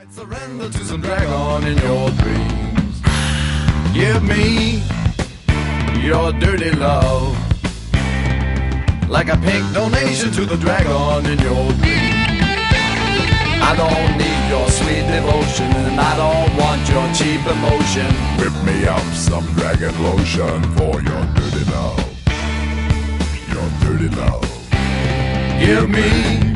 Surrender to some dragon in your dreams. Give me your dirty love, like a pink donation to the dragon in your dreams. I don't need your sweet devotion, and I don't want your cheap emotion. Whip me up some dragon lotion for your dirty love. Your dirty love. Give me